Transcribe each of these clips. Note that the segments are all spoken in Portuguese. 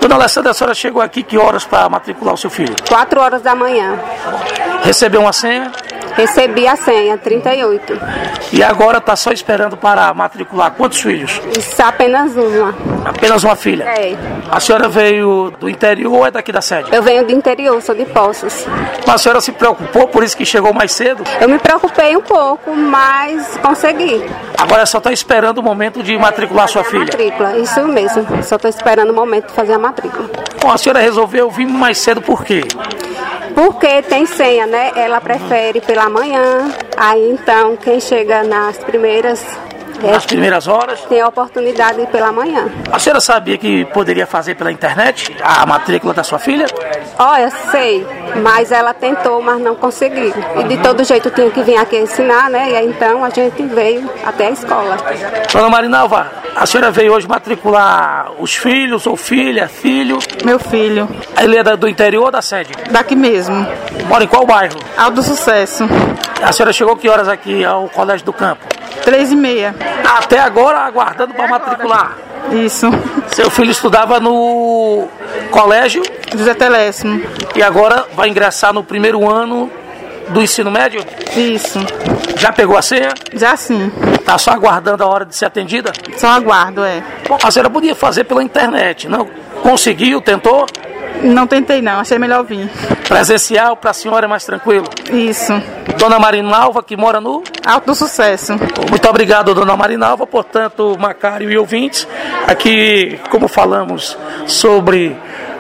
Dona Alessandra, a senhora chegou aqui que horas para matricular o seu filho? 4 horas da manhã. Recebeu uma senha? Recebi a senha, 38. E agora está só esperando para matricular quantos filhos? Isso, apenas uma. Apenas uma filha? É. A senhora veio do interior ou é daqui da sede? Eu venho do interior, sou de Poços. Mas a senhora se preocupou, por isso que chegou mais cedo? Eu me preocupei um pouco, mas consegui. Agora só está esperando o momento de matricular sua filha? Matrícula, isso mesmo. Só estou esperando o momento de fazer a matrícula. Bom, a senhora resolveu vir mais cedo por quê? Porque tem senha, né? Ela prefere pela manhã. Aí então, quem chega nas primeiras horas? Tem a oportunidade de ir pela manhã. A senhora sabia que poderia fazer pela internet a matrícula da sua filha? Olha, sei, mas ela tentou, mas não conseguiu. E de todo jeito tinha que vir aqui ensinar, né? E aí então a gente veio até a escola. Dona Marinalva, a senhora veio hoje matricular os filhos ou filha, filho? Meu filho. Ele é do interior ou da sede? Daqui mesmo. Mora em qual bairro? Alto Sucesso. A senhora chegou que horas aqui ao Colégio do Campo? 3h30. Até agora aguardando para matricular? Isso. Seu filho estudava no colégio? José Telésimo. E agora vai ingressar no primeiro ano do ensino médio? Isso. Já pegou a senha? Já sim. Está só aguardando a hora de ser atendida? Só aguardo, é. Bom, a senhora podia fazer pela internet, não? Conseguiu? Tentou? Não tentei não, achei melhor vir. Presencial para a senhora é mais tranquilo? Isso. Dona Marinalva, que mora no? Alto do Sucesso. Muito obrigado, Dona Marinalva. Portanto, Macário e ouvintes, aqui, como falamos sobre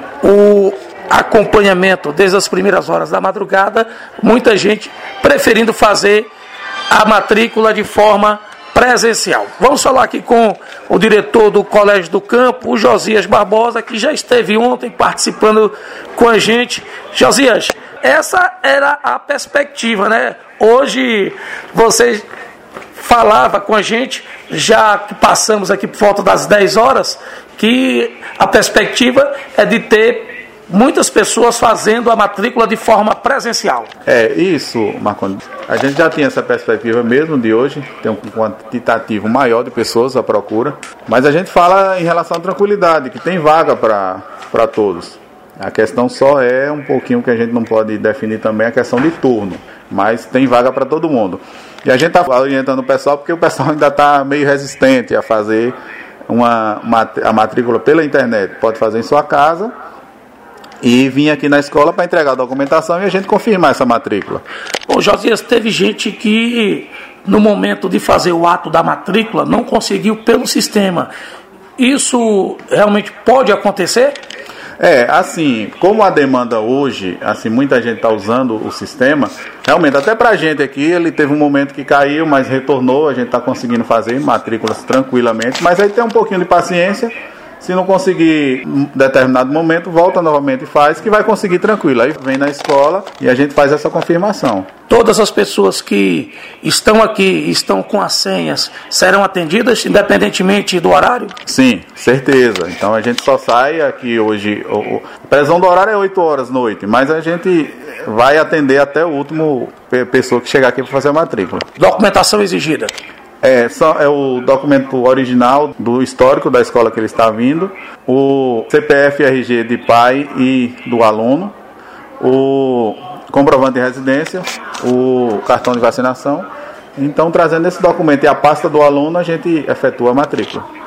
o acompanhamento desde as primeiras horas da madrugada, muita gente preferindo fazer a matrícula de forma presencial. Vamos falar aqui com o diretor do Colégio do Campo, o Josias Barbosa, que já esteve ontem participando com a gente. Josias, essa era a perspectiva, né? Hoje você falava com a gente, já que passamos aqui por volta das 10 horas, que a perspectiva é de ter muitas pessoas fazendo a matrícula de forma presencial. É isso, Marcondes. A gente já tinha essa perspectiva mesmo de hoje, tem um quantitativo maior de pessoas à procura, mas a gente fala em relação à tranquilidade, que tem vaga para todos. A questão só é um pouquinho que a gente não pode definir também, a questão de turno, mas tem vaga para todo mundo. E a gente está orientando o pessoal porque o pessoal ainda está meio resistente a fazer a matrícula pela internet. Pode fazer em sua casa e vir aqui na escola para entregar a documentação e a gente confirmar essa matrícula. Bom, Josias, teve gente que no momento de fazer o ato da matrícula não conseguiu pelo sistema. Isso realmente pode acontecer? Assim, como a demanda hoje, assim, muita gente está usando o sistema, realmente, até para a gente aqui, ele teve um momento que caiu, mas retornou, a gente está conseguindo fazer matrículas tranquilamente, mas aí tem um pouquinho de paciência. Se não conseguir em determinado momento, volta novamente e faz, que vai conseguir tranquilo. Aí vem na escola e a gente faz essa confirmação. Todas as pessoas que estão aqui, estão com as senhas, serão atendidas independentemente do horário? Sim, certeza. Então a gente só sai aqui hoje, a previsão do horário é 8 horas da noite, mas a gente vai atender até o último pessoa que chegar aqui para fazer a matrícula. Documentação exigida? É o documento original do histórico da escola que ele está vindo, o CPF RG de pai e do aluno, o comprovante de residência, o cartão de vacinação. Então, trazendo esse documento e a pasta do aluno, a gente efetua a matrícula.